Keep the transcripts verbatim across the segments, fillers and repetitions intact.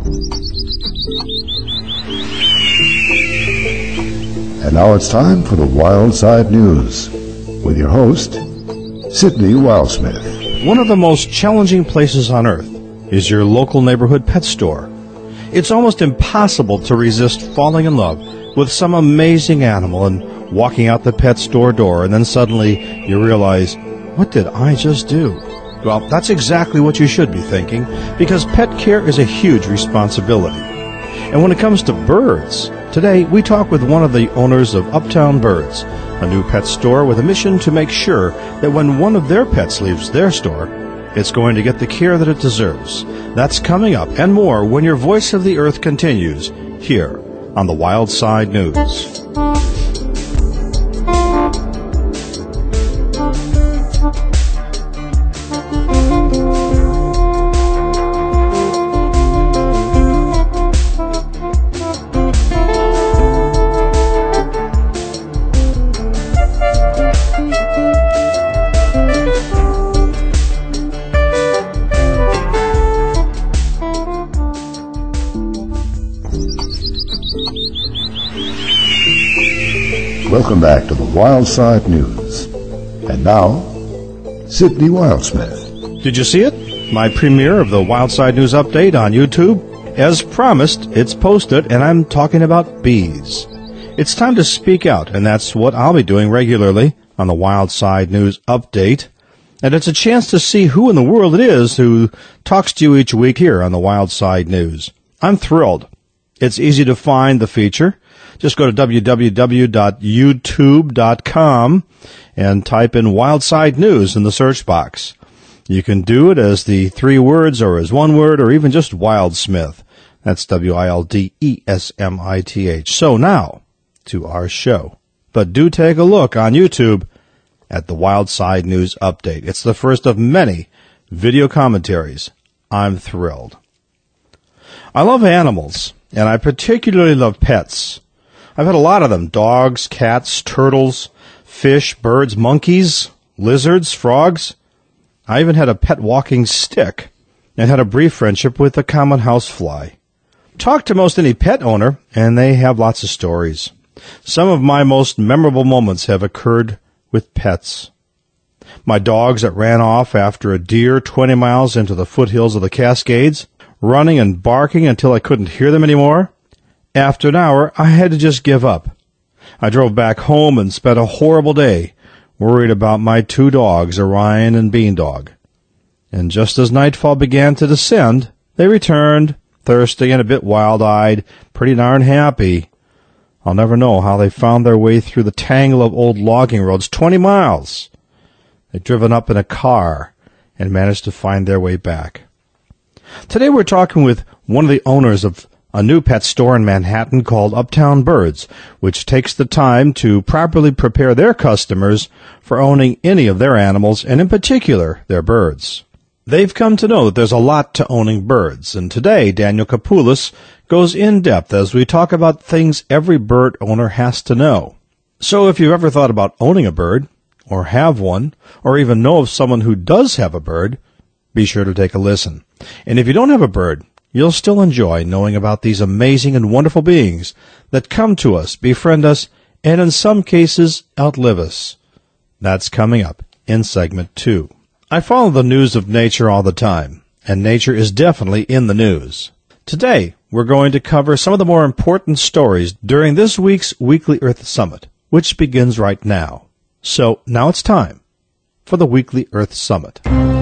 And now it's time for the Wild Side News with your host, Sidney Wildsmith. One of the most challenging places on earth is your local neighborhood pet store. It's almost impossible to resist falling in love with some amazing animal and walking out the pet store door, and then suddenly you realize, what did I just do? Well, that's exactly what you should be thinking, because pet care is a huge responsibility. And when it comes to birds, today we talk with one of the owners of Uptown Birds, a new pet store with a mission to make sure that when one of their pets leaves their store, it's going to get the care that it deserves. That's coming up and more when your Voice of the Earth continues here on the Wild Side News. Welcome back to the Wild Side News. And now, Sidney Wildsmith. Did you see it? My premiere of the Wild Side News update on YouTube? As promised, it's posted, and I'm talking about bees. It's time to speak out, and that's what I'll be doing regularly on the Wild Side News update. And it's a chance to see who in the world it is who talks to you each week here on the Wild Side News. I'm thrilled. It's easy to find the feature. Just go to w w w dot youtube dot com and type in Wild Side News in the search box. You can do it as the three words or as one word or even just Wildsmith. That's W I L D E S M I T H. So now, to our show. But do take a look on YouTube at the Wild Side News update. It's the first of many video commentaries. I'm thrilled. I love animals, and I particularly love pets. I've had a lot of them: dogs, cats, turtles, fish, birds, monkeys, lizards, frogs. I even had a pet walking stick and had a brief friendship with a common housefly. Talk to most any pet owner, and they have lots of stories. Some of my most memorable moments have occurred with pets. My dogs that ran off after a deer twenty miles into the foothills of the Cascades, running and barking until I couldn't hear them anymore. After an hour, I had to just give up. I drove back home and spent a horrible day worried about my two dogs, Orion and Beandog. And just as nightfall began to descend, they returned, thirsty and a bit wild-eyed, pretty darn happy. I'll never know how they found their way through the tangle of old logging roads, twenty miles. They'd driven up in a car and managed to find their way back. Today we're talking with one of the owners of a new pet store in Manhattan called Uptown Birds, which takes the time to properly prepare their customers for owning any of their animals, and in particular, their birds. They've come to know that there's a lot to owning birds, and today Daniel Kapoulis goes in depth as we talk about things every bird owner has to know. So if you've ever thought about owning a bird, or have one, or even know of someone who does have a bird, be sure to take a listen. And if you don't have a bird, you'll still enjoy knowing about these amazing and wonderful beings that come to us, befriend us, and in some cases outlive us. That's coming up in segment two. I follow the news of nature all the time, and nature is definitely in the news. Today, we're going to cover some of the more important stories during this week's Weekly Earth Summit, which begins right now. So now it's time for the Weekly Earth Summit.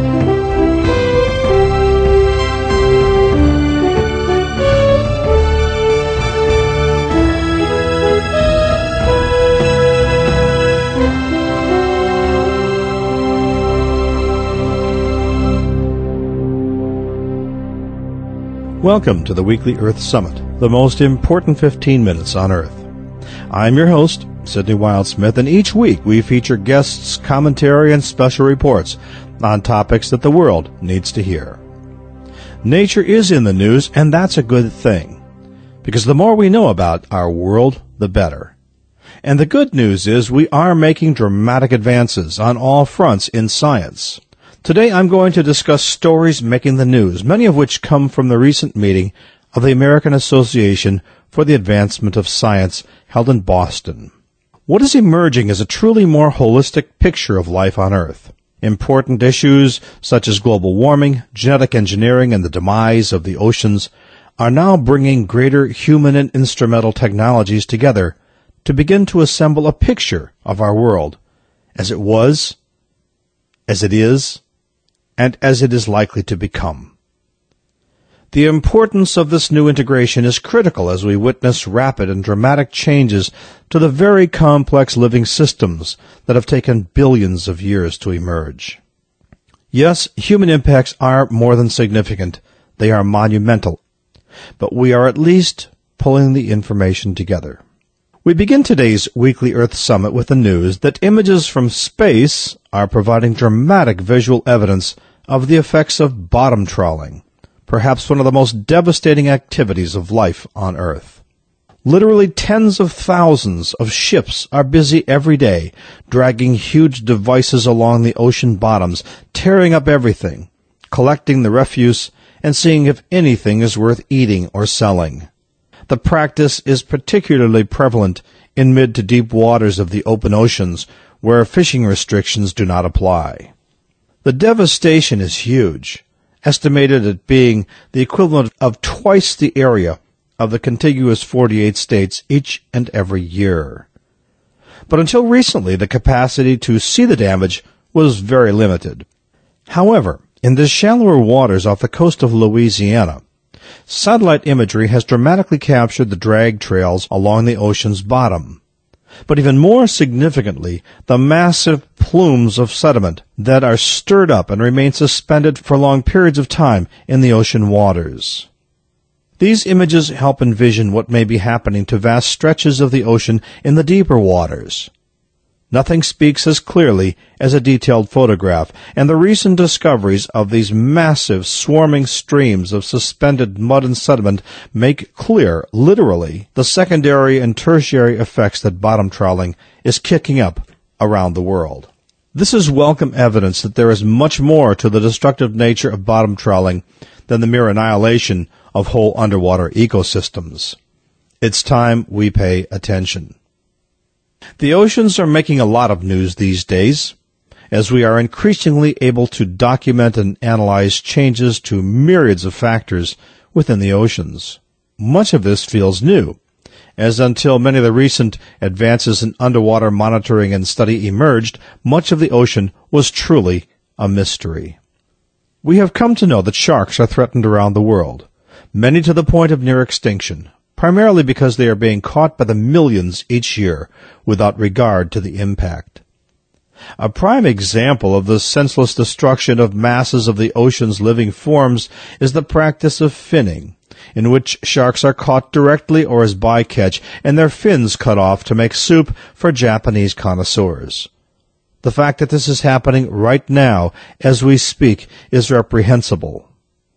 Welcome to the Weekly Earth Summit, the most important fifteen minutes on Earth. I'm your host, Sidney Wildsmith, and each week we feature guests, commentary, and special reports on topics that the world needs to hear. Nature is in the news, and that's a good thing, because the more we know about our world, the better. And the good news is we are making dramatic advances on all fronts in science. Today I'm going to discuss stories making the news, many of which come from the recent meeting of the American Association for the Advancement of Science held in Boston. What is emerging is a truly more holistic picture of life on Earth. Important issues such as global warming, genetic engineering, and the demise of the oceans are now bringing greater human and instrumental technologies together to begin to assemble a picture of our world as it was, as it is, and as it is likely to become. The importance of this new integration is critical as we witness rapid and dramatic changes to the very complex living systems that have taken billions of years to emerge. Yes, human impacts are more than significant. They are monumental. But we are at least pulling the information together. We begin today's weekly Earth Summit with the news that images from space are providing dramatic visual evidence of the effects of bottom trawling, perhaps one of the most devastating activities of life on Earth. Literally tens of thousands of ships are busy every day, dragging huge devices along the ocean bottoms, tearing up everything, collecting the refuse, and seeing if anything is worth eating or selling. The practice is particularly prevalent in mid to deep waters of the open oceans, where fishing restrictions do not apply. The devastation is huge, estimated at being the equivalent of twice the area of the contiguous forty-eight states each and every year. But until recently, the capacity to see the damage was very limited. However, in the shallower waters off the coast of Louisiana, satellite imagery has dramatically captured the drag trails along the ocean's bottom. But even more significantly, the massive plumes of sediment that are stirred up and remain suspended for long periods of time in the ocean waters. These images help envision what may be happening to vast stretches of the ocean in the deeper waters. Nothing speaks as clearly as a detailed photograph, and the recent discoveries of these massive swarming streams of suspended mud and sediment make clear, literally, the secondary and tertiary effects that bottom trawling is kicking up around the world. This is welcome evidence that there is much more to the destructive nature of bottom trawling than the mere annihilation of whole underwater ecosystems. It's time we pay attention. The oceans are making a lot of news these days, as we are increasingly able to document and analyze changes to myriads of factors within the oceans. Much of this feels new, as until many of the recent advances in underwater monitoring and study emerged, much of the ocean was truly a mystery. We have come to know that sharks are threatened around the world, many to the point of near extinction, primarily because they are being caught by the millions each year without regard to the impact. A prime example of the senseless destruction of masses of the ocean's living forms is the practice of finning, in which sharks are caught directly or as bycatch and their fins cut off to make soup for Japanese connoisseurs. The fact that this is happening right now as we speak is reprehensible.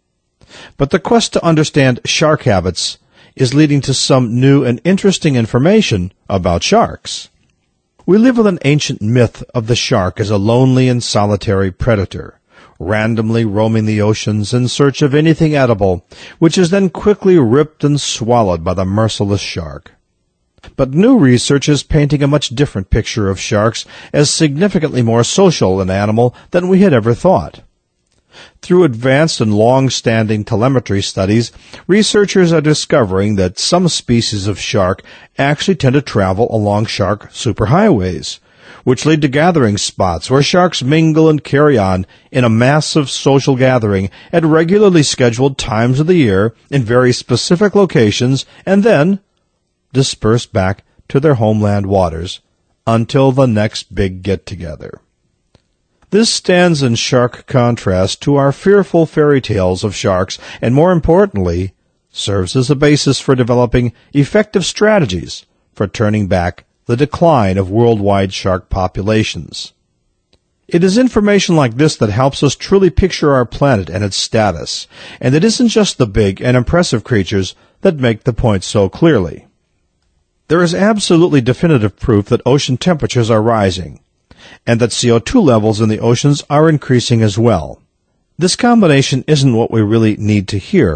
But the quest to understand shark habits is leading to some new and interesting information about sharks. We live with an ancient myth of the shark as a lonely and solitary predator, randomly roaming the oceans in search of anything edible, which is then quickly ripped and swallowed by the merciless shark. But new research is painting a much different picture of sharks as significantly more social an animal than we had ever thought. Through advanced and long-standing telemetry studies, researchers are discovering that some species of shark actually tend to travel along shark superhighways, which lead to gathering spots where sharks mingle and carry on in a massive social gathering at regularly scheduled times of the year in very specific locations and then disperse back to their homeland waters until the next big get-together. This stands in stark contrast to our fearful fairy tales of sharks and, more importantly, serves as a basis for developing effective strategies for turning back the decline of worldwide shark populations. It is information like this that helps us truly picture our planet and its status, and it isn't just the big and impressive creatures that make the point so clearly. There is absolutely definitive proof that ocean temperatures are rising, and that C O two levels in the oceans are increasing as well. This combination isn't what we really need to hear,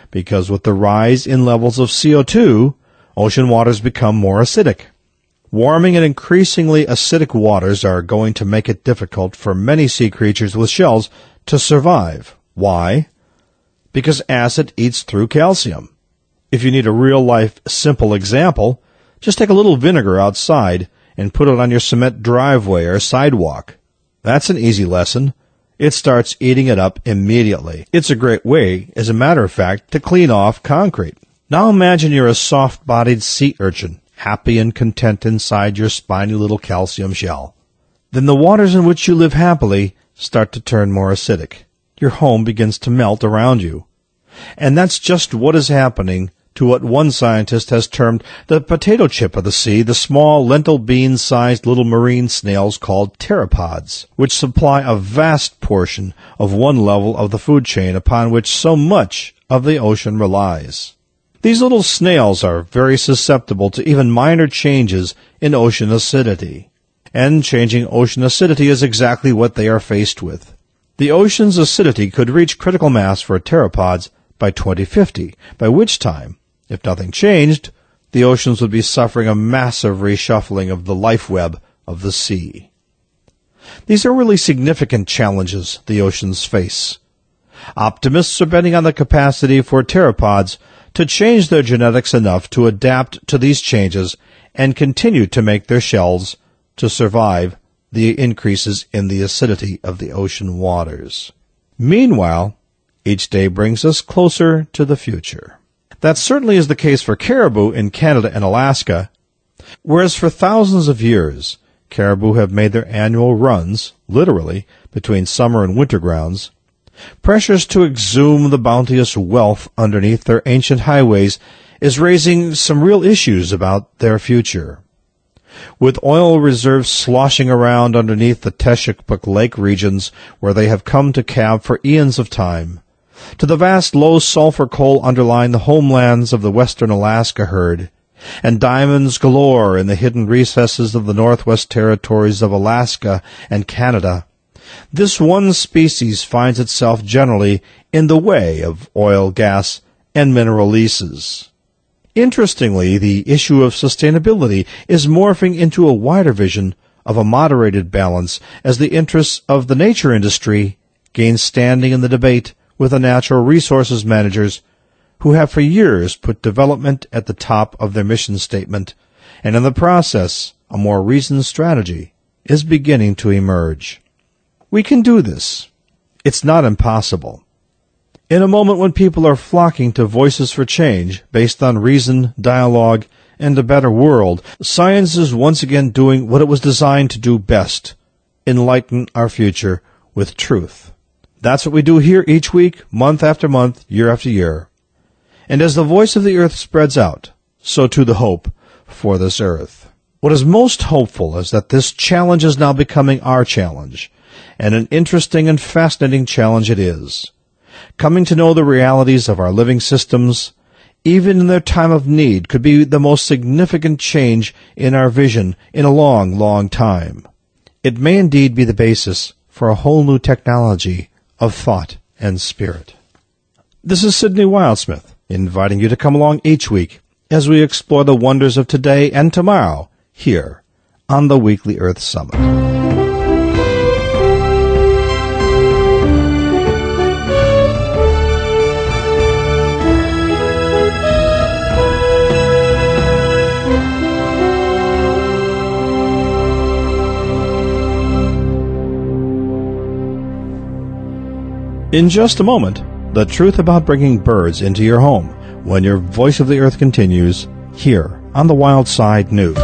because with the rise in levels of C O two, ocean waters become more acidic. Warming and increasingly acidic waters are going to make it difficult for many sea creatures with shells to survive. Why? Because acid eats through calcium. If you need a real-life, simple example, just take a little vinegar outside and put it on your cement driveway or sidewalk. That's an easy lesson. It starts eating it up immediately. It's a great way, as a matter of fact, to clean off concrete. Now imagine you're a soft-bodied sea urchin, happy and content inside your spiny little calcium shell. Then the waters in which you live happily start to turn more acidic. Your home begins to melt around you. And that's just what is happening to what one scientist has termed the potato chip of the sea, the small lentil bean-sized little marine snails called pteropods, which supply a vast portion of one level of the food chain upon which so much of the ocean relies. These little snails are very susceptible to even minor changes in ocean acidity. And changing ocean acidity is exactly what they are faced with. The ocean's acidity could reach critical mass for pteropods by twenty fifty, by which time, if nothing changed, the oceans would be suffering a massive reshuffling of the life web of the sea. These are really significant challenges the oceans face. Optimists are betting on the capacity for pteropods to change their genetics enough to adapt to these changes and continue to make their shells to survive the increases in the acidity of the ocean waters. Meanwhile, each day brings us closer to the future. That certainly is the case for caribou in Canada and Alaska, whereas for thousands of years, caribou have made their annual runs, literally, between summer and winter grounds. Pressures to exhume the bounteous wealth underneath their ancient highways is raising some real issues about their future. With oil reserves sloshing around underneath the Teshekpuk Lake regions where they have come to calve for eons of time, to the vast low-sulfur coal underlying the homelands of the western Alaska herd, and diamonds galore in the hidden recesses of the Northwest Territories of Alaska and Canada, this one species finds itself generally in the way of oil, gas, and mineral leases. Interestingly, the issue of sustainability is morphing into a wider vision of a moderated balance as the interests of the nature industry gain standing in the debate with the natural resources managers who have for years put development at the top of their mission statement, and in the process, a more reasoned strategy is beginning to emerge. We can do this. It's not impossible. In a moment when people are flocking to voices for change based on reason, dialogue, and a better world, science is once again doing what it was designed to do best: enlighten our future with truth. That's what we do here each week, month after month, year after year. And as the voice of the earth spreads out, so too the hope for this earth. What is most hopeful is that this challenge is now becoming our challenge, and an interesting and fascinating challenge it is. Coming to know the realities of our living systems, even in their time of need, could be the most significant change in our vision in a long, long time. It may indeed be the basis for a whole new technology of thought and spirit. This is Sidney Wildsmith, inviting you to come along each week as we explore the wonders of today and tomorrow here on the Weekly Earth Summit. In just a moment, the truth about bringing birds into your home when your Voice of the Earth continues here on the Wild Side News.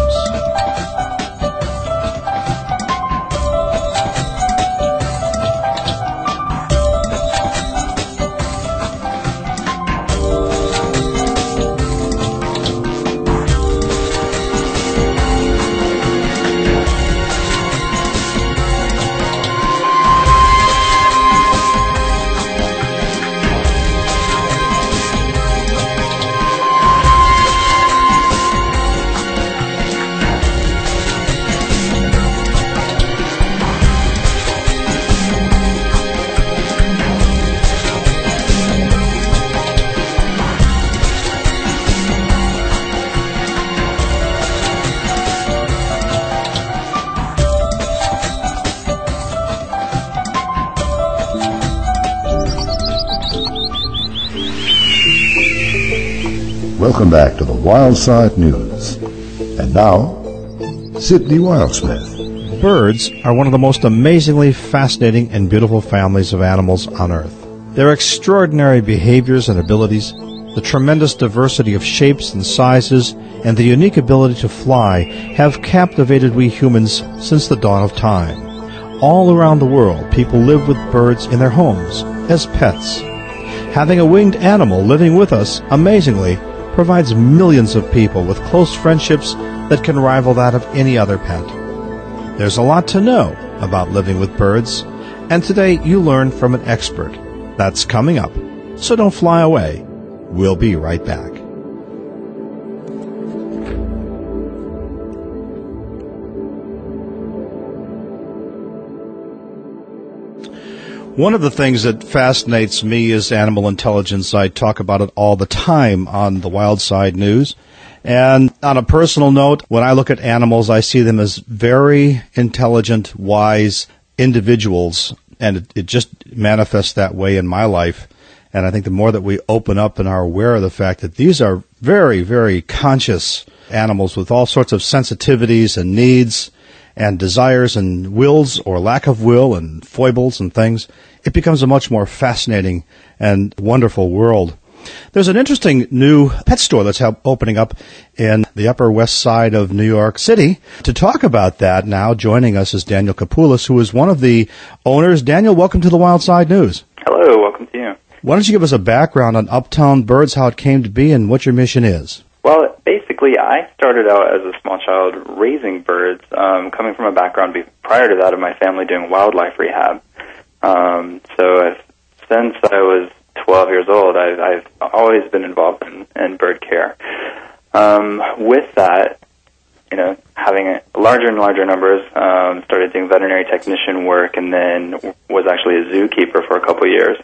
Welcome back to the Wild Side News. And now, Sidney Wildsmith. Birds are one of the most amazingly fascinating and beautiful families of animals on Earth. Their extraordinary behaviors and abilities, the tremendous diversity of shapes and sizes, and the unique ability to fly have captivated we humans since the dawn of time. All around the world, people live with birds in their homes as pets. Having a winged animal living with us, amazingly, provides millions of people with close friendships that can rival that of any other pet. There's a lot to know about living with birds, and today you learn from an expert. That's coming up, so don't fly away. We'll be right back. One of the things that fascinates me is animal intelligence. I talk about it all the time on the Wild Side News. And on a personal note, when I look at animals, I see them as very intelligent, wise individuals, and it, it just manifests that way in my life. And I think the more that we open up and are aware of the fact that these are very, very conscious animals with all sorts of sensitivities and needs and desires and wills or lack of will and foibles and things, it becomes a much more fascinating and wonderful world. There's an interesting new pet store that's opening up in the Upper West Side of New York City. To talk about that now, joining us is Daniel Kapoulas, who is one of the owners. Daniel, welcome to the Wild Side News. Hello, welcome to you. Why don't you give us a background on Uptown Birds, how it came to be, and what your mission is? Well, basically, I started out as a small child raising birds, um, coming from a background be- prior to that of my family doing wildlife rehab. Um, so I've, since I was twelve years old, I've, I've always been involved in, in bird care. Um, with that, you know, having a larger and larger numbers, um, started doing veterinary technician work, and then was actually a zookeeper for a couple of years.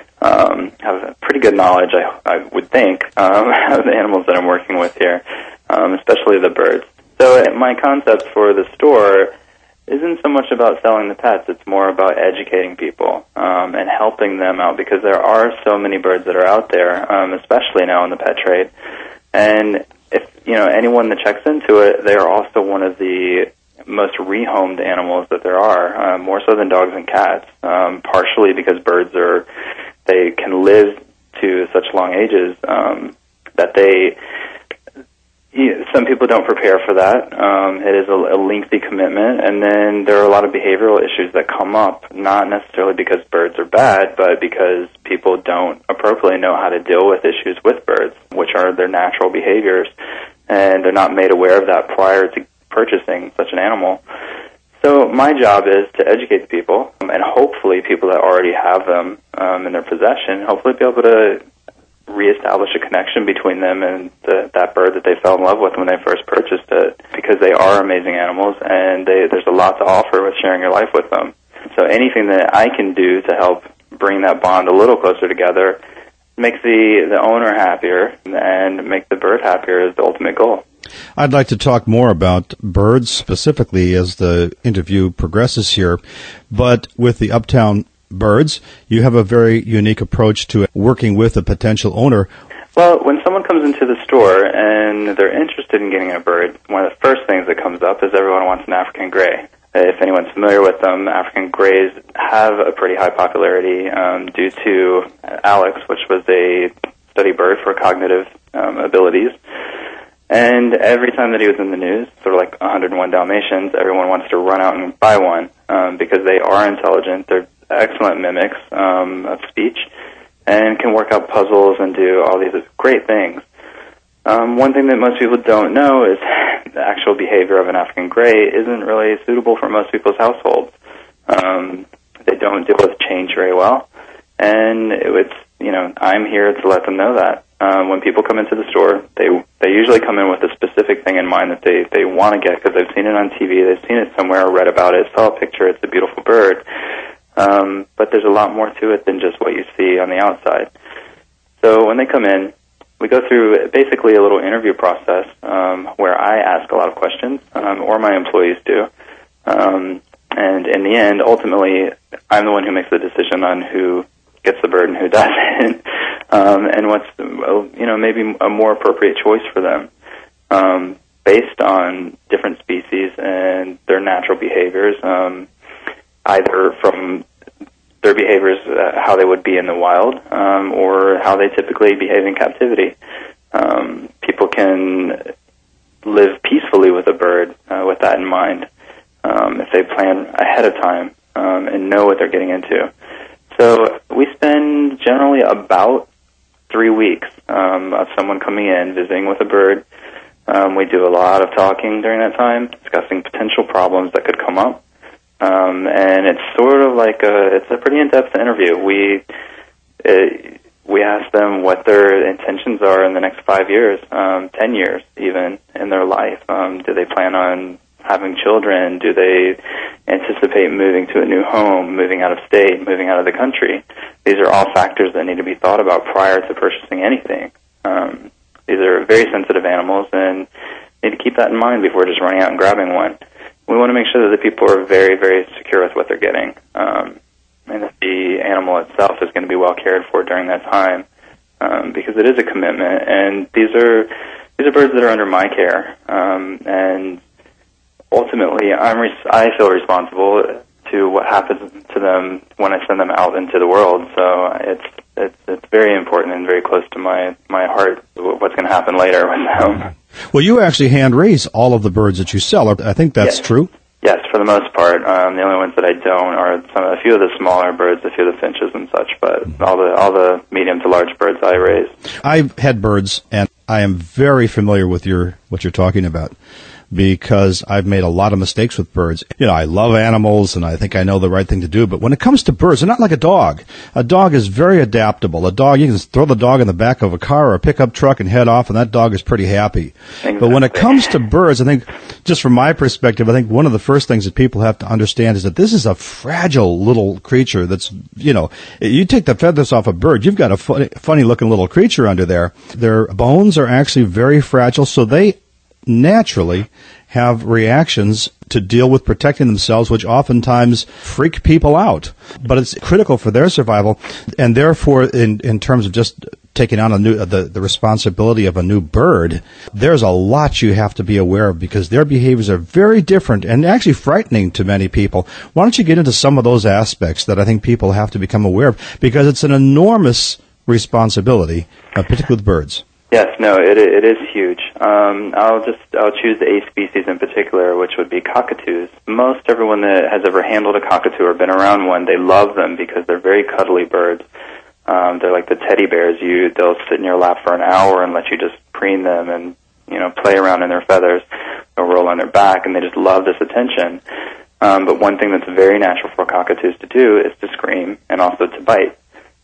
Um, have a pretty good knowledge, I, I would think, um, of the animals that I'm working with here, um, especially the birds. So uh, my concept for the store isn't so much about selling the pets, it's more about educating people um, and helping them out, because there are so many birds that are out there, um, especially now in the pet trade. And if, you know, anyone that checks into it, they are also one of the most rehomed animals that there are, uh, more so than dogs and cats, um, partially because birds are, they can live to such long ages um, that they, you know, some people don't prepare for that. Um, it is a, a lengthy commitment, and then there are a lot of behavioral issues that come up, not necessarily because birds are bad, but because people don't appropriately know how to deal with issues with birds, which are their natural behaviors, and they're not made aware of that prior to purchasing such an animal. So my job is to educate the people, um, and hopefully people that already have them um, in their possession, hopefully be able to reestablish a connection between them and the, that bird that they fell in love with when they first purchased it, because they are amazing animals, and they, there's a lot to offer with sharing your life with them. So anything that I can do to help bring that bond a little closer together makes the, the owner happier, and make the bird happier is the ultimate goal. I'd like to talk more about birds specifically as the interview progresses here, but with the Uptown Birds, you have a very unique approach to working with a potential owner. Well, when someone comes into the store and they're interested in getting a bird, one of the first things that comes up is everyone wants an African gray. If anyone's familiar with them, African grays have a pretty high popularity um, due to Alex, which was a study bird for cognitive um, abilities. And every time that he was in the news, sort of like one oh one Dalmatians, everyone wants to run out and buy one um, because they are intelligent. They're excellent mimics um, of speech and can work out puzzles and do all these great things. Um, one thing that most people don't know is the actual behavior of an African gray isn't really suitable for most people's households. Um, they don't deal with change very well, and it's, you know, I'm here to let them know that. Um, when people come into the store, they they usually come in with a specific thing in mind that they, they want to get because they've seen it on T V, they've seen it somewhere, read about it, saw a picture, it's a beautiful bird. Um, but there's a lot more to it than just what you see on the outside. So when they come in, we go through basically a little interview process um, where I ask a lot of questions, um, or my employees do. Um, and in the end, ultimately, I'm the one who makes the decision on who gets the bird and who doesn't, um, and what's, you know, maybe a more appropriate choice for them, um, based on different species and their natural behaviors, um, either from their behaviors, uh, how they would be in the wild, um, or how they typically behave in captivity. Um, people can live peacefully with a bird uh, with that in mind, um, if they plan ahead of time um, and know what they're getting into. So we spend generally about three weeks um, of someone coming in, visiting with a bird. Um, we do a lot of talking during that time, discussing potential problems that could come up. Um, and it's sort of like a, it's a pretty in-depth interview. We, it, we ask them what their intentions are in the next five years, um, ten years even, in their life. Um, do they plan on having children? Do they anticipate moving to a new home, moving out of state, moving out of the country? These are all factors that need to be thought about prior to purchasing anything. Um, these are very sensitive animals, and need to keep that in mind before just running out and grabbing one. We want to make sure that the people are very, very secure with what they're getting, um, and that the animal itself is going to be well cared for during that time, um, because it is a commitment. And these are these are birds that are under my care, um, and ultimately, I'm res- I feel responsible to what happens to them when I send them out into the world. So it's it's it's very important and very close to my my heart what's going to happen later with them. Well, you actually hand raise all of the birds that you sell. I think that's yes. true. Yes, for the most part. Um, the only ones that I don't are some, a few of the smaller birds, a few of the finches and such. But all the all the medium to large birds I raise. I've had birds, and I am very familiar with your what you're talking about, because I've made a lot of mistakes with birds. You know, I love animals, and I think I know the right thing to do, but when it comes to birds, they're not like a dog. A dog is very adaptable. A dog, you can throw the dog in the back of a car or a pickup truck and head off, and that dog is pretty happy. Exactly. But when it comes to birds, I think, just from my perspective, I think one of the first things that people have to understand is that this is a fragile little creature that's, you know, you take the feathers off a bird, you've got a funny, funny-looking little creature under there. Their bones are actually very fragile, so they naturally have reactions to deal with protecting themselves, which oftentimes freak people out. But it's critical for their survival, and therefore, in, in terms of just taking on a new the, the responsibility of a new bird, there's a lot you have to be aware of, because their behaviors are very different and actually frightening to many people. Why don't you get into some of those aspects that I think people have to become aware of, because it's an enormous responsibility, uh, particularly with birds. Yes, no, it it is huge. Um, I'll just I'll choose the A species in particular, which would be cockatoos. Most everyone that has ever handled a cockatoo or been around one, they love them because they're very cuddly birds. Um, they're like the teddy bears. You they'll sit in your lap for an hour and let you just preen them and, you know, play around in their feathers. They'll roll on their back, and they just love this attention. Um, but one thing that's very natural for cockatoos to do is to scream and also to bite.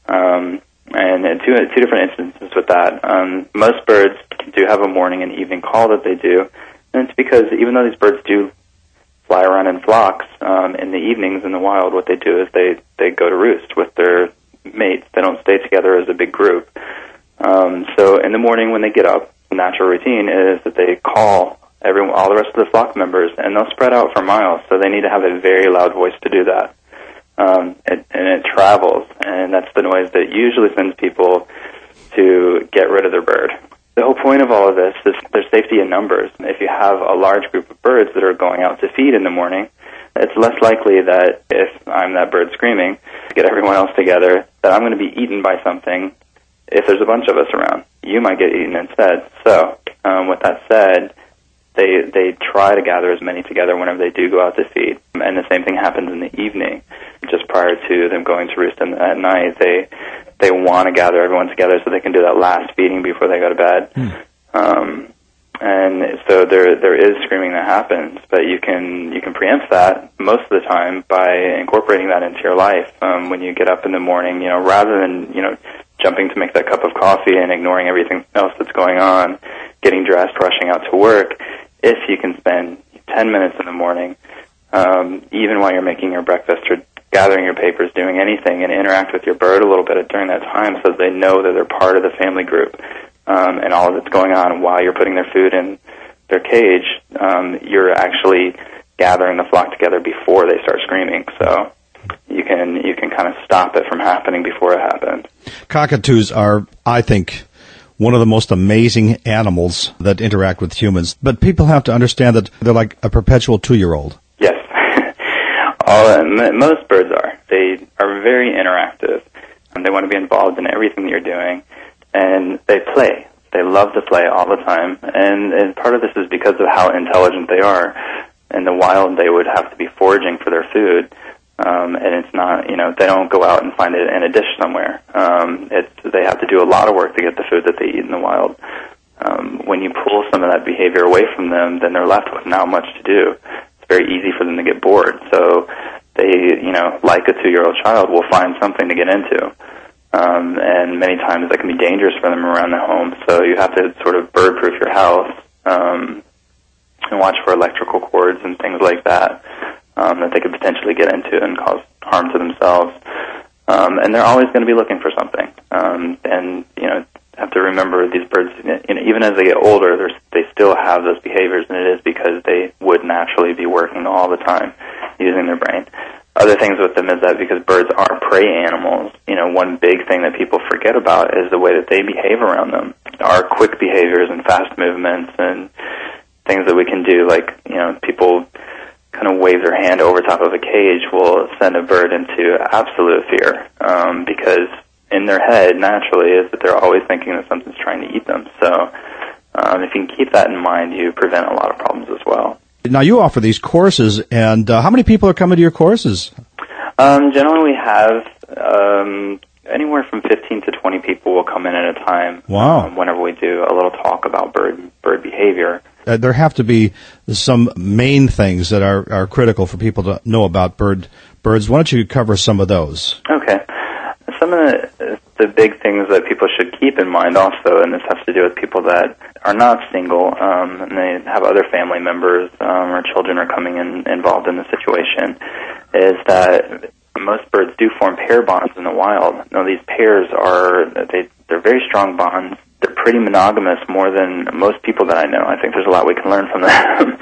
Um, And uh, two two different instances with that. Um, most birds do have a morning and evening call that they do, and it's because even though these birds do fly around in flocks, um, in the evenings in the wild, what they do is they, they go to roost with their mates. They don't stay together as a big group. Um, so in the morning when they get up, the natural routine is that they call everyone, all the rest of the flock members, and they'll spread out for miles. So they need to have a very loud voice to do that. Um, it, and it travels, and that's the noise that usually sends people to get rid of their bird. The whole point of all of this is there's safety in numbers. If you have a large group of birds that are going out to feed in the morning, it's less likely that if I'm that bird screaming to get everyone else together, that I'm going to be eaten by something if there's a bunch of us around. You might get eaten instead. So, um, with that said, they they try to gather as many together whenever they do go out to feed. And the same thing happens in the evening. Just prior to them going to roost in, at night, they they want to gather everyone together so they can do that last feeding before they go to bed. Mm. Um, and so there there is screaming that happens, but you can you can preempt that most of the time by incorporating that into your life. Um, when you get up in the morning, you know, rather than you know jumping to make that cup of coffee and ignoring everything else that's going on, getting dressed, rushing out to work, if you can spend ten minutes in the morning, um, even while you're making your breakfast or gathering your papers, doing anything, and interact with your bird a little bit during that time so that they know that they're part of the family group, um, and all that's going on while you're putting their food in their cage, um, you're actually gathering the flock together before they start screaming. So you can you can kind of stop it from happening before it happens. Cockatoos are, I think, one of the most amazing animals that interact with humans. But people have to understand that they're like a perpetual two-year-old. Yes. All, m- most birds are. They are very interactive, and they want to be involved in everything that you're doing, and they play. They love to play all the time, and, and part of this is because of how intelligent they are. In the wild, they would have to be foraging for their food, um, and it's not, you know, they don't go out and find it in a dish somewhere. Um, it's, they have to do a lot of work to get the food that they eat in the wild. Um, when you pull some of that behavior away from them, then they're left with not much to do. It's very easy for them to get bored. So they, you know, like a two-year-old child, will find something to get into. Um, and many times that can be dangerous for them around the home. So you have to sort of bird-proof your house, um, and watch for electrical cords and things like that, um, that they could potentially get into and cause harm to themselves. Um, and they're always going to be looking for something. Um, and, you know, have to remember these birds, you know, even as they get older, they're, they still have those behaviors, and it is because they would naturally be working all the time using their brain. Other things with them is that because birds are prey animals, you know, one big thing that people forget about is the way that they behave around them. Our quick behaviors and fast movements and things that we can do, like, you know, people kind of wave their hand over top of a cage will send a bird into absolute fear, um, because in their head, naturally, is that they're always thinking that something's trying to eat them. So um, if you can keep that in mind, you prevent a lot of problems as well. Now, you offer these courses, and uh, how many people are coming to your courses? Um, generally, we have um, anywhere from fifteen to twenty people will come in at a time. Wow. Um, whenever we do a little talk about bird bird behavior. Uh, there have to be some main things that are, are critical for people to know about bird birds. Why don't you cover some of those? Okay. Some of the, the big things that people should keep in mind also, and this has to do with people that are not single, um, and they have other family members um, or children are coming in involved in the situation, is that most birds do form pair bonds in the wild. Now, these pairs are, they, they're very strong bonds. They're pretty monogamous, more than most people that I know. I think there's a lot we can learn from them.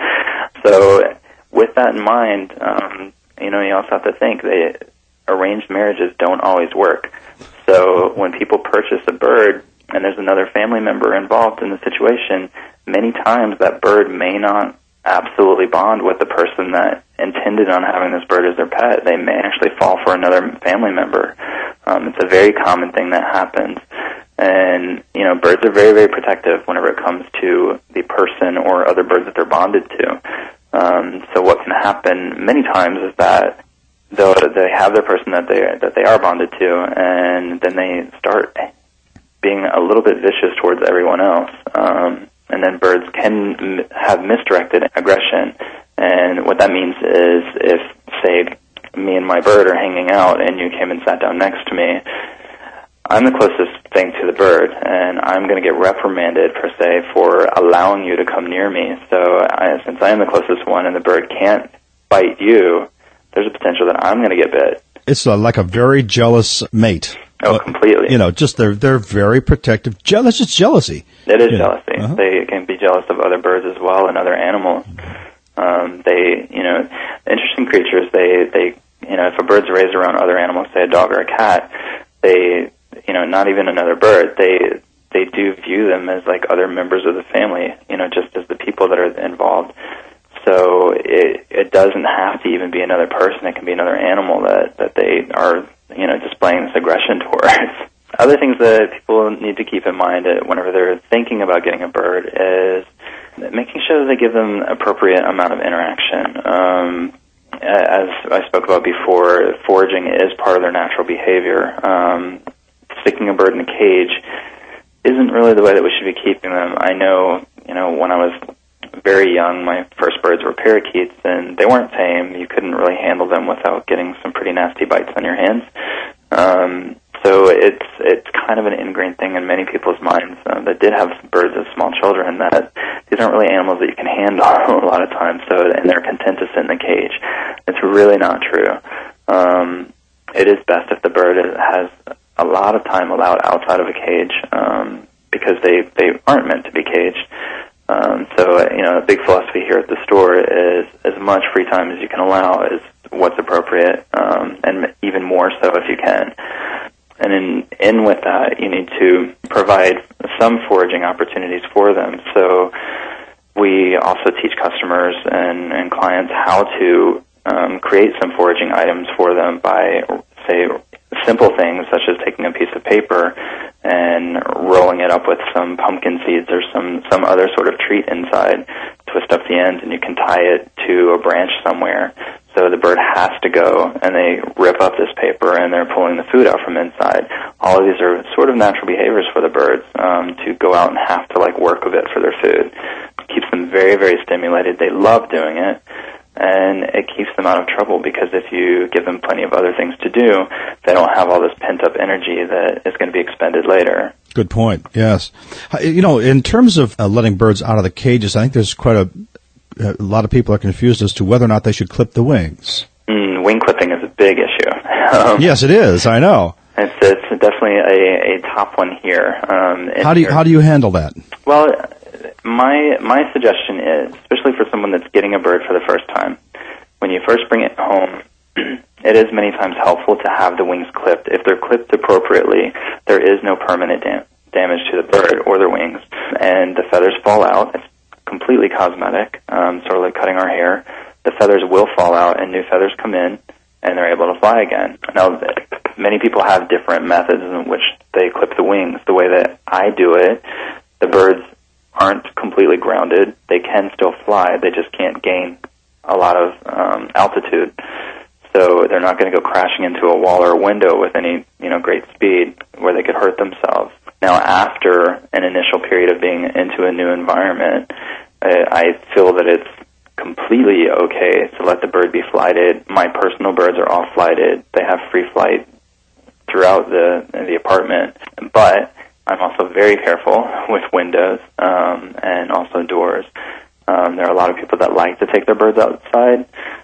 So with that in mind, um, you know, you also have to think they arranged marriages don't always work. So when people purchase a bird and there's another family member involved in the situation, many times that bird may not absolutely bond with the person that intended on having this bird as their pet. They may actually fall for another family member. Um, it's a very common thing that happens. And, you know, birds are very, very protective whenever it comes to the person or other birds that they're bonded to. Um, so what can happen many times is that they'll, they have their person that they that they are bonded to, and then they start being a little bit vicious towards everyone else. Um, and then birds can m- have misdirected aggression. And what that means is if, say, me and my bird are hanging out and you came and sat down next to me, I'm the closest thing to the bird, and I'm going to get reprimanded, per se, for allowing you to come near me. So I, since I am the closest one and the bird can't bite you, there's a potential that I'm going to get bit. It's uh, like a very jealous mate. Oh, uh, completely. You know, just they're they're very protective. Je- that's just jealousy. It is you jealousy. Uh-huh. They can be jealous of other birds as well and other animals. Um, they, you know, interesting creatures. They, they, you know, if a bird's raised around other animals, say a dog or a cat, they, you know, not even another bird, they they do view them as like other members of the family, you know, just as the people that are involved. So it it doesn't have to even be another person. It can be another animal that, that they are, you know, displaying this aggression towards. Other things that people need to keep in mind whenever they're thinking about getting a bird is making sure that they give them appropriate amount of interaction. Um, as I spoke about before, foraging is part of their natural behavior. Um, sticking a bird in a cage isn't really the way that we should be keeping them. I know, you know, when I was very young, my first birds were parakeets, and they weren't tame. You couldn't really handle them without getting some pretty nasty bites on your hands. Um, so it's it's kind of an ingrained thing in many people's minds uh, that did have birds as small children, that these aren't really animals that you can handle a lot of times, so, and they're content to sit in the cage. It's really not true. Um, it is best if the bird has a lot of time allowed outside of a cage, um, because they, they aren't meant to be caged. Um, so, uh, you know, a big philosophy here at the store is as much free time as you can allow is what's appropriate, um, and even more so if you can. And in, in with that, you need to provide some foraging opportunities for them. So we also teach customers and, and clients how to um, create some foraging items for them by, say, simple things such as taking a piece of paper and rolling it up with some pumpkin seeds or some, some other sort of treat inside, twist up the ends, and you can tie it to a branch somewhere. So the bird has to go, and they rip up this paper, and they're pulling the food out from inside. All of these are sort of natural behaviors for the birds, um, to go out and have to, like, work a bit for their food. It keeps them very, very stimulated. They love doing it, and it keeps them out of trouble because if you give them plenty of other things to do, they don't have all this pent-up energy that is going to be expended later. Good point, yes. You know, in terms of uh, letting birds out of the cages, I think there's quite a... a lot of people are confused as to whether or not they should clip the wings. Mm, wing clipping is a big issue. um, yes, it is. I know. It's, it's definitely a, a top one here. Um, how do you here. how do you handle that? Well, my my suggestion is, especially for someone that's getting a bird for the first time, when you first bring it home, it is many times helpful to have the wings clipped. If they're clipped appropriately, there is no permanent dam- damage to the bird or their wings, and the feathers fall out. It's completely cosmetic, um, sort of like cutting our hair. The feathers will fall out and new feathers come in and they're able to fly again. Now, many people have different methods in which they clip the wings. The way that I do it, the birds aren't completely grounded. They can still fly. They just can't gain a lot of um, altitude. So they're not going to go crashing into a wall or a window with any, you know, great speed where they could hurt themselves. Now, after an initial period of being into a new environment, I feel that it's completely okay to let the bird be flighted. My personal birds are all flighted. They have free flight throughout the the apartment. But I'm also very careful with windows um, and also doors. Um, there are a lot of people that like to take their birds outside.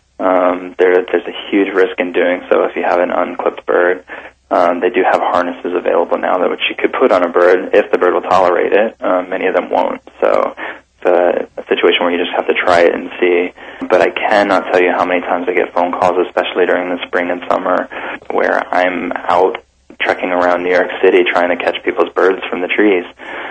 Um, there, there's a huge risk in doing so if you have an unclipped bird. Um, they do have harnesses available now that which you could put on a bird if the bird will tolerate it. Um, many of them won't. So it's a, a situation where you just have to try it and see. But I cannot tell you how many times I get phone calls, especially during the spring and summer, where I'm out trekking around New York City trying to catch people's birds from the trees.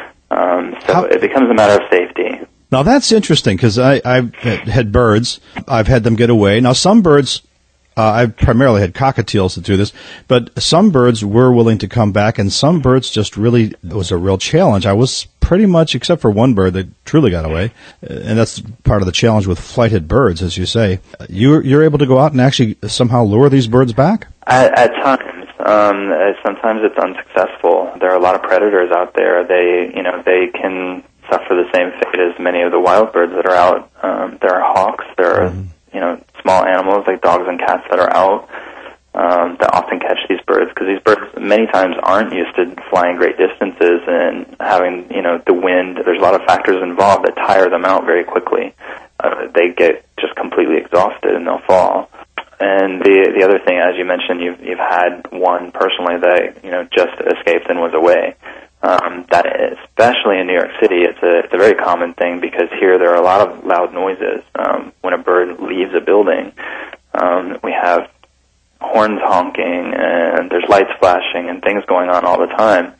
Um, so how- it becomes a matter of safety. Now, that's interesting because I've had birds. I've had them get away. Now, some birds... Uh, I've primarily had cockatiels that do this, but some birds were willing to come back, and some birds just really, it was a real challenge. I was pretty much, except for one bird that truly got away, and that's part of the challenge with flighted birds, as you say. You're, you're able to go out and actually somehow lure these birds back? At, at times. Um, sometimes it's unsuccessful. There are a lot of predators out there. They, you know, they can suffer the same fate as many of the wild birds that are out. Um, there are hawks. There are, mm-hmm. you know, small animals like dogs and cats that are out um, that often catch these birds because these birds many times aren't used to flying great distances and having, you know, the wind. There's a lot of factors involved that tire them out very quickly. Uh, they get just completely exhausted and they'll fall. And the the other thing, as you mentioned, you've you've had one personally that, you know, just escaped and was away. Um, that especially in New York City, it's a it's a very common thing because here there are a lot of loud noises. Um, when a bird leaves a building, um, we have horns honking and there's lights flashing and things going on all the time.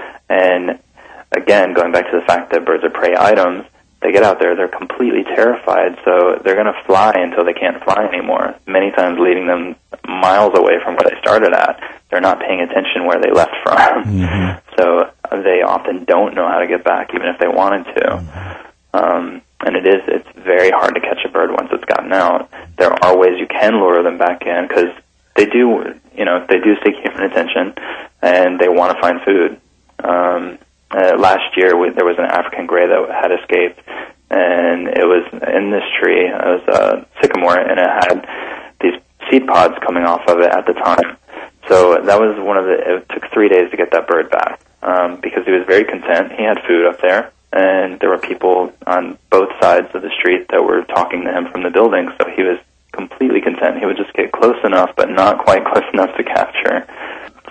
And again, going back to the fact that birds are prey items, they get out there, they're completely terrified, so they're going to fly until they can't fly anymore, many times leaving them miles away from where they started at. They're not paying attention where they left from. Mm-hmm. So they often don't know how to get back, even if they wanted to. Mm-hmm. Um, and it is, it's very hard to catch a bird once it's gotten out. There are ways you can lure them back in, because they do, you know, they do seek human attention, and they want to find food. Um, uh, last year, we, there was an African gray that had escaped, and it was in this tree. It was a sycamore, and it had these seed pods coming off of it at the time. So that was one of the, it took three days to get that bird back, um, because he was very content. He had food up there, and there were people on both sides of the street that were talking to him from the building, so he was completely content. He would just get close enough, but not quite close enough to capture.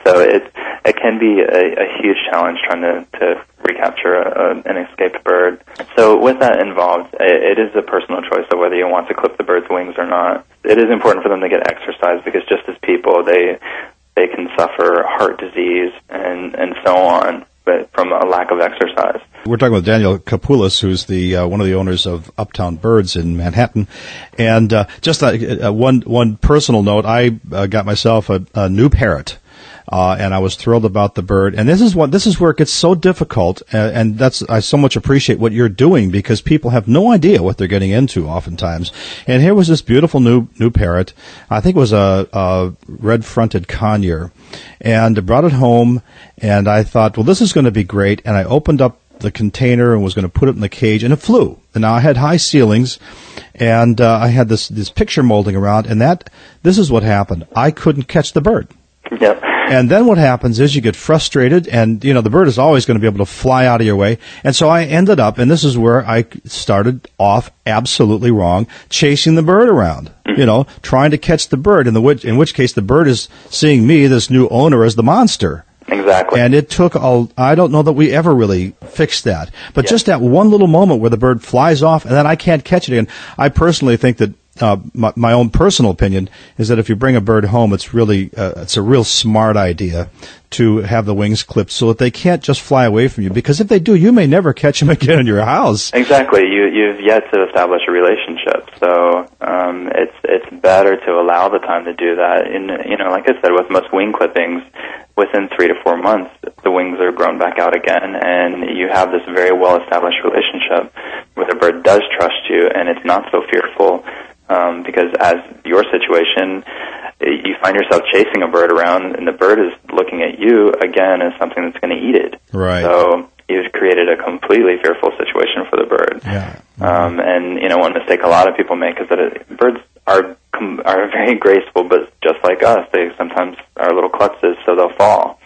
So it it can be a, a huge challenge trying to, to recapture a, a, an escaped bird. So with that involved, it, it is a personal choice of whether you want to clip the bird's wings or not. It is important for them to get exercise because just as people, they they can suffer heart disease and, and so on, but from a lack of exercise. We're talking with Daniel Kapoulas, who's the uh, one of the owners of Uptown Birds in Manhattan. And uh, just uh, one one personal note, I uh, got myself a, a new parrot. Uh, and I was thrilled about the bird. And this is what, this is where it gets so difficult. Uh, and that's, I so much appreciate what you're doing because people have no idea what they're getting into oftentimes. And here was this beautiful new, new parrot. I think it was a, a red-fronted conure. And I brought it home and I thought, well, this is going to be great. And I opened up the container and was going to put it in the cage and it flew. And now I had high ceilings and, uh, I had this, this picture molding around and that, this is what happened. I couldn't catch the bird. Yep. And then what happens is you get frustrated, and, you know, the bird is always going to be able to fly out of your way. And so I ended up, and this is where I started off absolutely wrong, chasing the bird around, mm-hmm. you know, trying to catch the bird, in, the which, in which case the bird is seeing me, this new owner, as the monster. Exactly. And it took, a, I don't know that we ever really fixed that. But yeah. just that one little moment where the bird flies off, and then I can't catch it again. I personally think that Uh, my, my own personal opinion is that if you bring a bird home, it's really uh, it's a real smart idea to have the wings clipped so that they can't just fly away from you. Because if they do, you may never catch them again in your house. Exactly. You you've yet to establish a relationship, so um, it's it's better to allow the time to do that. And you know, like I said, with most wing clippings, within three to four months, the wings are grown back out again, and you have this very well established relationship where the bird does trust you, and it's not so fearful. Um, because as your situation, you find yourself chasing a bird around, and the bird is looking at you, again, as something that's going to eat it. Right. So you've created a completely fearful situation for the bird. Yeah. Um, and, you know, one mistake a lot of people make is that it, birds are are very graceful, but just like us, they sometimes are a little klutzes, so they'll fall.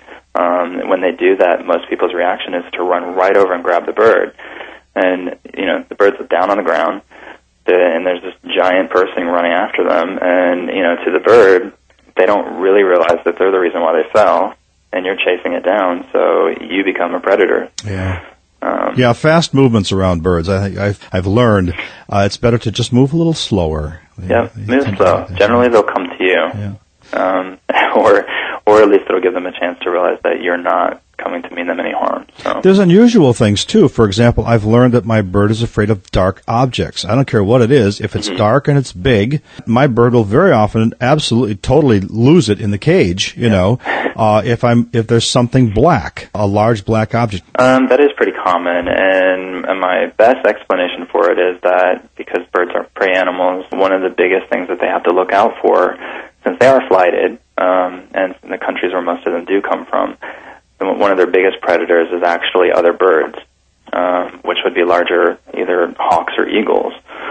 Um, when they do that, most people's reaction is to run right over and grab the bird. And, you know, the bird's down on the ground, and there's this giant person running after them, and, you know, to the bird, they don't really realize that they're the reason why they fell, and you're chasing it down, so you become a predator. Yeah. Um, yeah, fast movements around birds. I think I've, I've learned uh, it's better to just move a little slower. Yeah, move slow. Generally, they'll come to you. Yeah. Um, or, or at least it'll give them a chance to realize that you're not coming to mean them any harm. So. There's unusual things, too. For example, I've learned that my bird is afraid of dark objects. I don't care what it is. If it's mm-hmm. dark and it's big, my bird will very often absolutely, totally lose it in the cage, you yeah. know, uh, if I'm if there's something black, a large black object. Um, that is pretty common, and, and my best explanation for it is that because birds are prey animals, one of the biggest things that they have to look out for, since they are flighted, um, and in the countries where most of them do come from, one of their biggest predators is actually other birds, um, which would be larger, either hawks or eagles,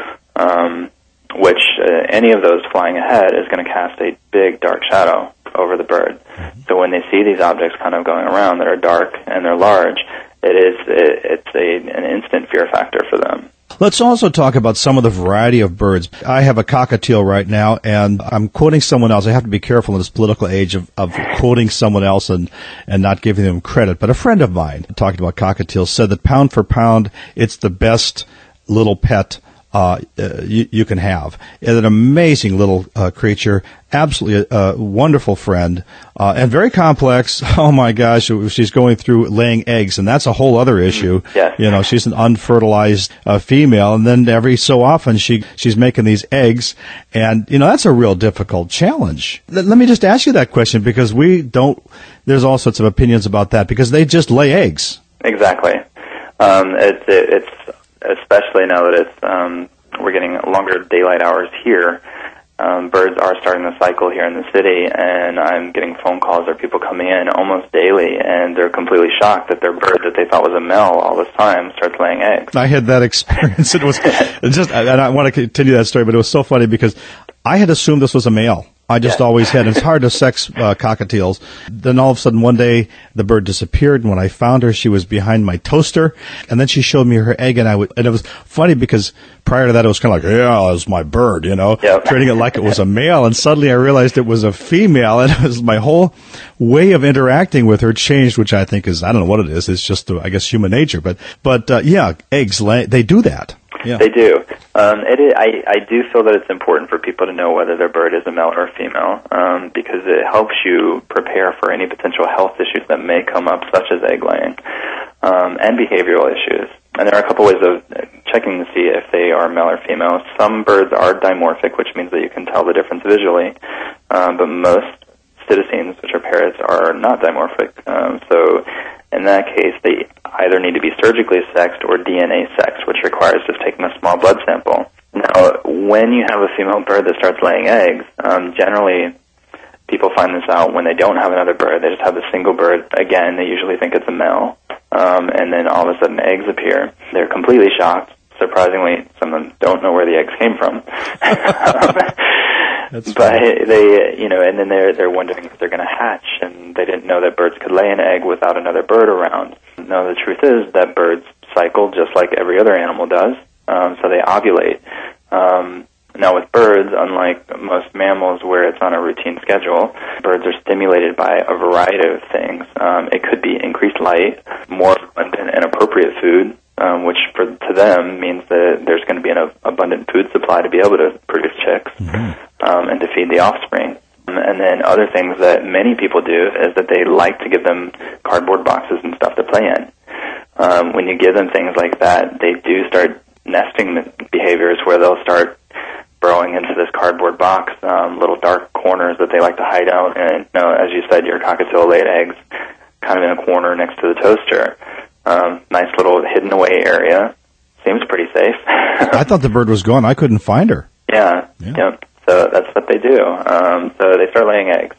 um, which uh, any of those flying ahead is going to cast a big dark shadow over the bird. So when they see these objects kind of going around that are dark and they're large, it is it, it's a, an instant fear factor for them. Let's also talk about some of the variety of birds. I have a cockatiel right now, and I'm quoting someone else. I have to be careful in this political age of, of quoting someone else and, and not giving them credit. But a friend of mine, talking about cockatiels, said that pound for pound, it's the best little pet uh, uh you, you can have. It's an amazing little uh, creature, absolutely a, a wonderful friend, uh, and very complex. Oh my gosh, she's going through laying eggs, and that's a whole other issue. Yes. You know, she's an unfertilized uh, female, and then every so often she she's making these eggs, and you know that's a real difficult challenge. Let, let me just ask you that question because we don't. There's all sorts of opinions about that because they just lay eggs. Exactly. Um, it's it, it's. Especially now that it's um, we're getting longer daylight hours here, um, birds are starting the cycle here in the city, and I'm getting phone calls or people coming in almost daily, and they're completely shocked that their bird that they thought was a male all this time starts laying eggs. I had that experience. It was just, and I want to continue that story, but it was so funny because I had assumed this was a male. I just Yeah. always had. It's hard to sex uh, cockatiels. Then all of a sudden one day the bird disappeared, and when I found her, she was behind my toaster, and then she showed me her egg, and I would, and it was funny because prior to that it was kind of like, yeah, it's my bird, you know, Yep. treating it like it was a male, and suddenly I realized it was a female, and it was my whole way of interacting with her changed, which I think is, I don't know what it is. It's just, uh, I guess, human nature, but but uh, yeah, eggs lay, they do that. Yeah. They do. Um, it is, I, I do feel that it's important for people to know whether their bird is a male or a female, um, because it helps you prepare for any potential health issues that may come up, such as egg laying, um, and behavioral issues. And there are a couple ways of checking to see if they are male or female. Some birds are dimorphic, which means that you can tell the difference visually, um, but most citizens, which are parrots, are not dimorphic. Um, so in that case, they either need to be surgically sexed or D N A sexed, which requires just taking a small blood sample. Now, when you have a female bird that starts laying eggs, um, generally people find this out when they don't have another bird. They just have a single bird. Again, they usually think it's a male, um, and then all of a sudden eggs appear. They're completely shocked. Surprisingly, some of them don't know where the eggs came from. That's but funny. they, you know, and then they're they're wondering if they're going to hatch, and they didn't know that birds could lay an egg without another bird around. No, the truth is that birds cycle just like every other animal does, um, so they ovulate. Um, now, with birds, unlike most mammals where it's on a routine schedule, birds are stimulated by a variety of things. Um, it could be increased light, more abundant and appropriate food, um, which for to them means that there's going to be an abundant food supply to be able to produce chicks, Mm-hmm. um, and to feed the offspring. And then other things that many people do is that they like to give them cardboard boxes and stuff to play in. Um, when you give them things like that, they do start nesting behaviors where they'll start burrowing into this cardboard box, um, little dark corners that they like to hide out. And you know, as you said, your cockatiel laid eggs kind of in a corner next to the toaster. Um, nice little hidden away area. Seems pretty safe. I thought the bird was gone. I couldn't find her. Yeah, Yeah. yeah. So that's what they do. Um, so they start laying eggs.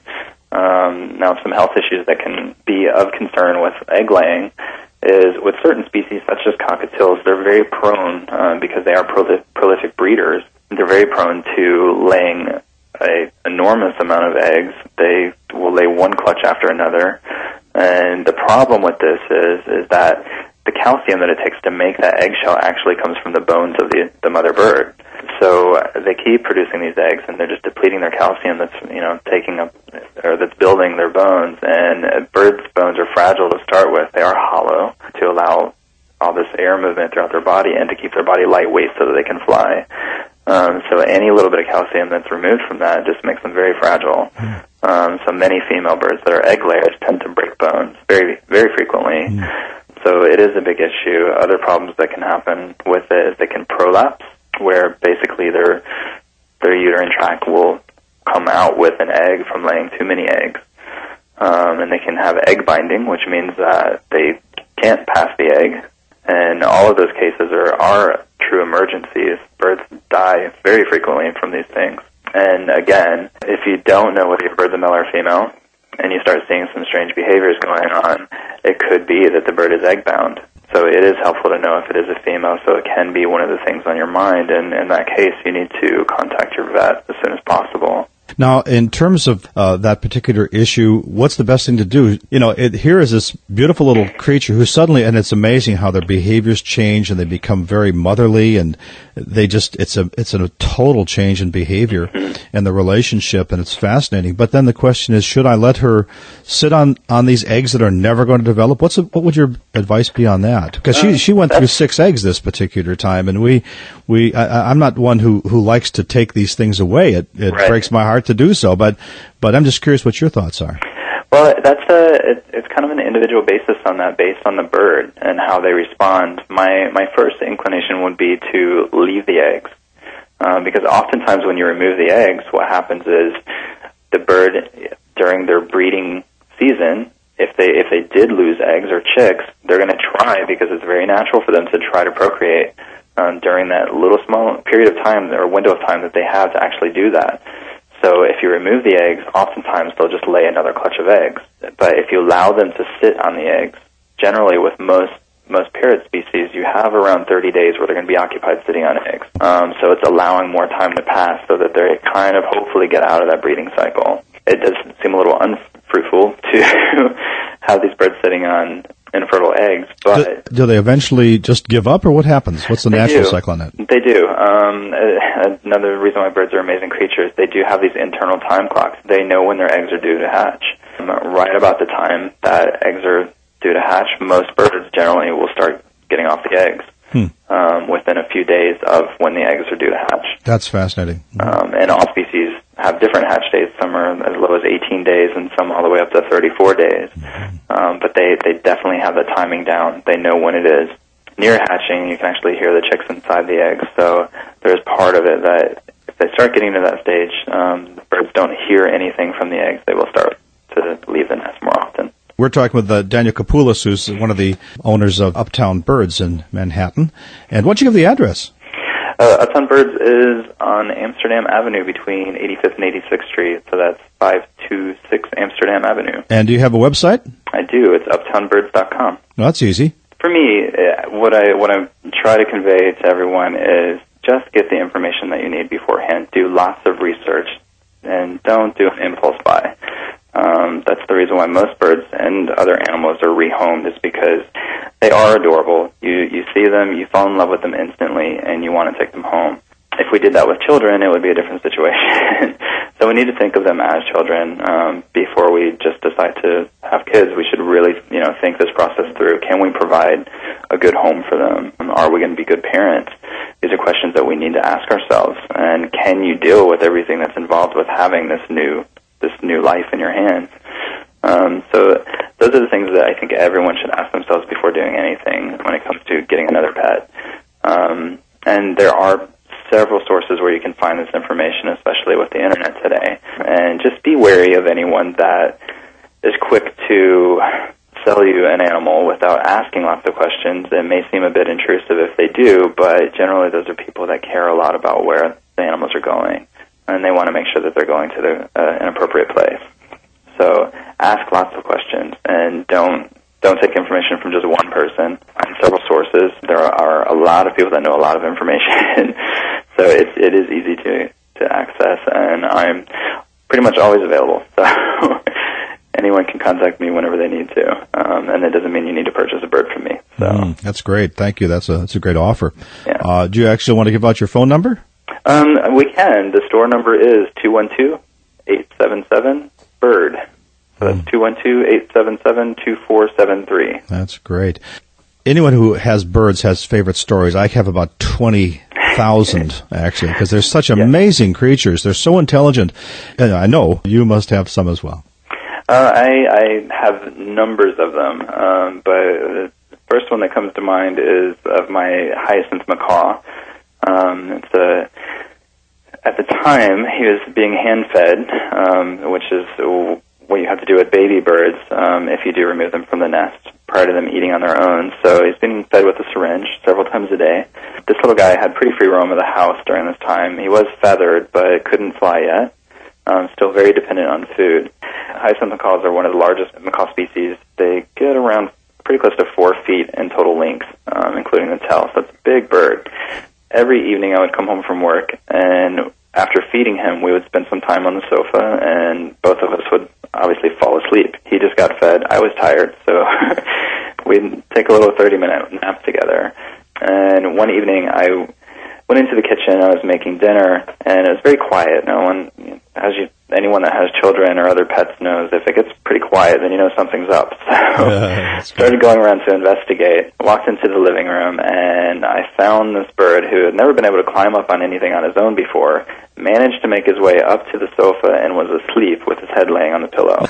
Um, now, some health issues that can be of concern with egg laying is with certain species, such as cockatiels, they're very prone, um, because they are proli- prolific breeders, they're very prone to laying an enormous amount of eggs. They will lay one clutch after another. And the problem with this is is that the calcium that it takes to make that eggshell actually comes from the bones of the, the mother bird. So uh, they keep producing these eggs, and they're just depleting their calcium that's, you know, taking up, or that's building their bones. And uh, birds' bones are fragile to start with. They are hollow to allow all this air movement throughout their body and to keep their body lightweight so that they can fly. Um, so any little bit of calcium that's removed from that just makes them very fragile. Um, so many female birds that are egg layers tend to break bones very, very frequently. Mm. So it is a big issue. Other problems that can happen with it is they can prolapse, where basically their their uterine tract will come out with an egg from laying too many eggs. Um, and they can have egg binding, which means that they can't pass the egg. And all of those cases are, are true emergencies. Birds die very frequently from these things. And again, if you don't know whether your bird's a male or female, and you start seeing some strange behaviors going on, it could be that the bird is egg-bound. So it is helpful to know if it is a female, so it can be one of the things on your mind, and in that case, you need to contact your vet as soon as possible. Now, in terms of uh, that particular issue, what's the best thing to do? You know, it, here is this beautiful little creature who suddenly, and it's amazing how their behaviors change and they become very motherly, and they just, it's a, it's a total change in behavior and the relationship, and it's fascinating. But then the question is, should I let her sit on, on these eggs that are never going to develop? What's a, what would your advice be on that? Because she, she went through six eggs this particular time, and we, we, I, I'm not one who, who likes to take these things away. It, it Right. breaks my heart to do so, but but I'm just curious what your thoughts are. Well, that's a it, it's kind of an individual basis on that, based on the bird and how they respond. My my first inclination would be to leave the eggs, um, because oftentimes when you remove the eggs, what happens is the bird during their breeding season, if they if they did lose eggs or chicks, they're going to try, because it's very natural for them to try to procreate um, during that little small period of time or window of time that they have to actually do that. So if you remove the eggs, oftentimes they'll just lay another clutch of eggs. But if you allow them to sit on the eggs, generally with most most parrot species, you have around thirty days where they're going to be occupied sitting on eggs. Um, so it's allowing more time to pass so that they kind of hopefully get out of that breeding cycle. It does seem a little unfruitful to have these birds sitting on infertile eggs, but do, do they eventually just give up, or what happens? What's the natural do. cycle on that? They do. Um, uh, another reason why birds are amazing creatures, they do have these internal time clocks. They know when their eggs are due to hatch. Um, right about the time that eggs are due to hatch, most birds generally will start getting off the eggs hmm. um, within a few days of when the eggs are due to hatch. That's fascinating. Um, and all species have different hatch dates. Some are as low as eighteen days and some all the way up to thirty-four days. Um, but they, they definitely have the timing down. They know when it is. Near hatching, you can actually hear the chicks inside the eggs. So there's part of it that if they start getting to that stage, um, the birds don't hear anything from the eggs. They will start to leave the nest more often. We're talking with uh, Daniel Kapoulas, who's one of the owners of Uptown Birds in Manhattan. And what'd you give the address? Uh, Uptown Birds is on Amsterdam Avenue between eighty-fifth and eighty-sixth Street, so that's five two six Amsterdam Avenue. And do you have a website? I do. It's uptown birds dot com. No, that's easy. For me, what I what I try to convey to everyone is just get the information that you need beforehand. Do lots of research, and don't do an impulse buy. Um, that's the reason why most birds and other animals are rehomed, is because they are adorable. You you see them, you fall in love with them instantly, and you want to take them home. If we did that with children, it would be a different situation. So we need to think of them as children um, before we just decide to have kids. We should really, you know, think this process through. Can we provide a good home for them? Are we going to be good parents? These are questions that we need to ask ourselves. And can you deal with everything that's involved with having this new this new life in your hands? Um, so those are the things that I think everyone should ask themselves before doing anything when it comes to getting another pet. Um, and there are several sources where you can find this information, especially with the internet today. And just be wary of anyone that is quick to sell you an animal without asking lots of questions. It may seem a bit intrusive if they do, but generally those are people that care a lot about where the animals are going, and they want to make sure that they're going to the, uh, an appropriate place. So ask lots of questions, and don't don't take information from just one person. Find several sources. There are a lot of people that know a lot of information, so it, it is easy to, to access, and I'm pretty much always available. So anyone can contact me whenever they need to, um, and it doesn't mean you need to purchase a bird from me. So mm, that's great. Thank you. That's a that's a great offer. Yeah. Uh, do you actually want to give out your phone number? Um, we can. The store number is two one two, eight seven seven, bird. So that's two one two, eight seven seven, two four seven three. That's great. Anyone who has birds has favorite stories. I have about twenty thousand, actually, because they're such amazing yeah. creatures. They're so intelligent. And I know you must have some as well. Uh, I, I have numbers of them, um, but the first one that comes to mind is of my hyacinth macaw. Um, it's a, at the time, he was being hand-fed, um, which is what you have to do with baby birds um, if you do remove them from the nest prior to them eating on their own. So he's being fed with a syringe several times a day. This little guy had pretty free roam of the house during this time. He was feathered, but couldn't fly yet. Um, still very dependent on food. Hyacinth macaws are one of the largest macaw species. They get around pretty close to four feet in total length, um, including the tail. So it's a big bird. Every evening I would come home from work, and after feeding him, we would spend some time on the sofa, and both of us would obviously fall asleep. He just got fed. I was tired, so we'd take a little thirty-minute nap together. And one evening, I went into the kitchen. I was making dinner, and it was very quiet. No one, as you, anyone that has children or other pets knows, if it gets pretty quiet, then you know something's up. So yeah, started going around to investigate. Walked into the living room, and I found this bird who had never been able to climb up on anything on his own before. Managed to make his way up to the sofa and was asleep with his head laying on the pillow.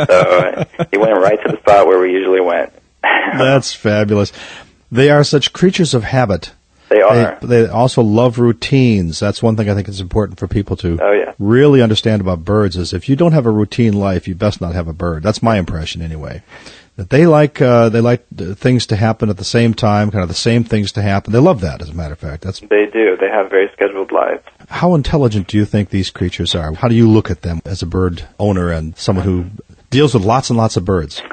So he went right to the spot where we usually went. That's fabulous. They are such creatures of habit. They are. They, they also love routines. That's one thing I think is important for people to oh, yeah. really understand about birds is if you don't have a routine life, you best not have a bird. That's my impression anyway. That they like uh, they like things to happen at the same time, kind of the same things to happen. They love that, as a matter of fact. That's They do. They have very scheduled lives. How intelligent do you think these creatures are? How do you look at them as a bird owner and someone who deals with lots and lots of birds? All right.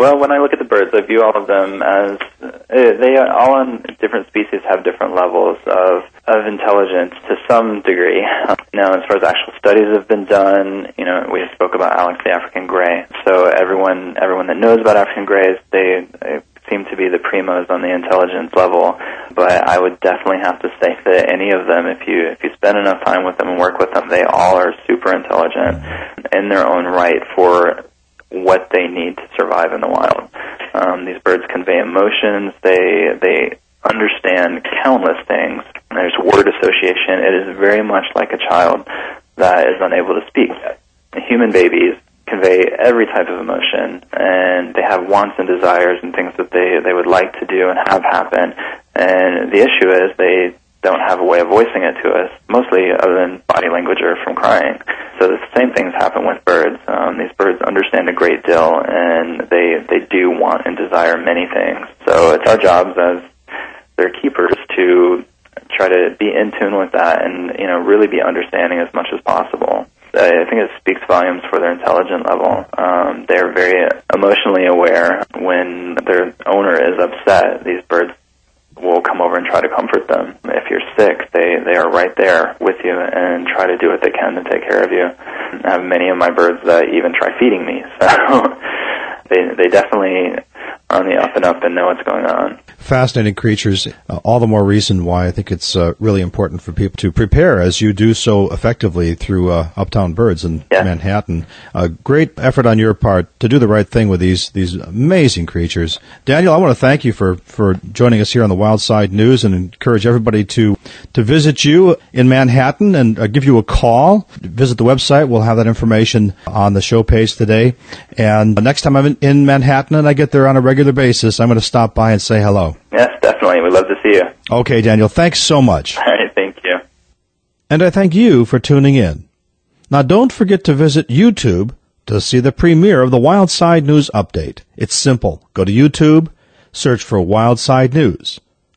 Well, when I look at the birds, I view all of them as uh, they are all in different species have different levels of of intelligence to some degree. Now, as far as actual studies have been done, you know, we spoke about Alex the African gray. So everyone everyone that knows about African grays, they, they seem to be the primos on the intelligence level. But I would definitely have to say that any of them, if you if you spend enough time with them and work with them, they all are super intelligent in their own right for what they need to survive in the wild. Um, these birds convey emotions. They they understand countless things. There's word association. It is very much like a child that is unable to speak. Human babies convey every type of emotion, and they have wants and desires and things that they, they would like to do and have happen. And the issue is they don't have a way of voicing it to us, mostly other than body language or from crying. So the same things happen with birds. Um, these birds understand a great deal, and they, they do want and desire many things. So it's our jobs as their keepers to try to be in tune with that and, you know, really be understanding as much as possible. I think it speaks volumes for their intelligent level. Um, they're very emotionally aware. When their owner is upset, these birds will come over and try to comfort them. If you're sick, they, they are right there with you and try to do what they can to take care of you. I have many of my birds that even try feeding me, so they they definitely are on the up and up and know what's going on. Fascinating creatures. Uh, all the more reason why I think it's uh, really important for people to prepare, as you do so effectively through uh, Uptown Birds in yeah. Manhattan. A great effort on your part to do the right thing with these these amazing creatures. Daniel, I want to thank you for, for joining us here on the Wild Side News, and encourage everybody to to visit you in Manhattan and uh, give you a call. Visit the website. We'll have that information on the show page today. And uh, next time I'm in, in Manhattan and I get there on a regular basis, I'm going to stop by and say hello. Yes, definitely. We'd love to see you. Okay, Daniel. Thanks so much. All right, thank you. And I thank you for tuning in. Now, don't forget to visit YouTube to see the premiere of the Wild Side News Update. It's simple. Go to YouTube, search for Wild Side News.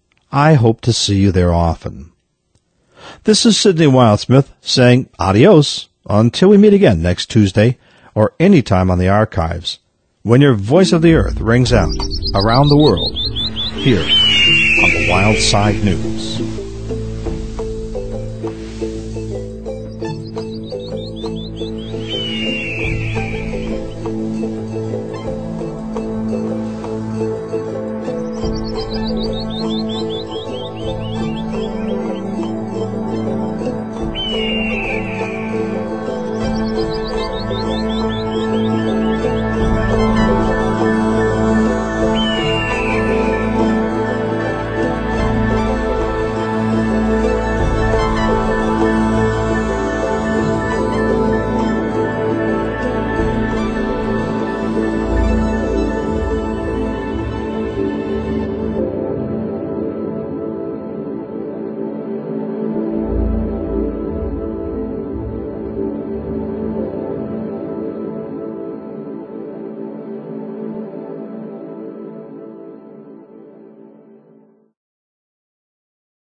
I hope to see you there often. This is Sidney Wildsmith saying adios until we meet again next Tuesday or any time on the archives, when your voice of the earth rings out around the world, here on the Wild Side News.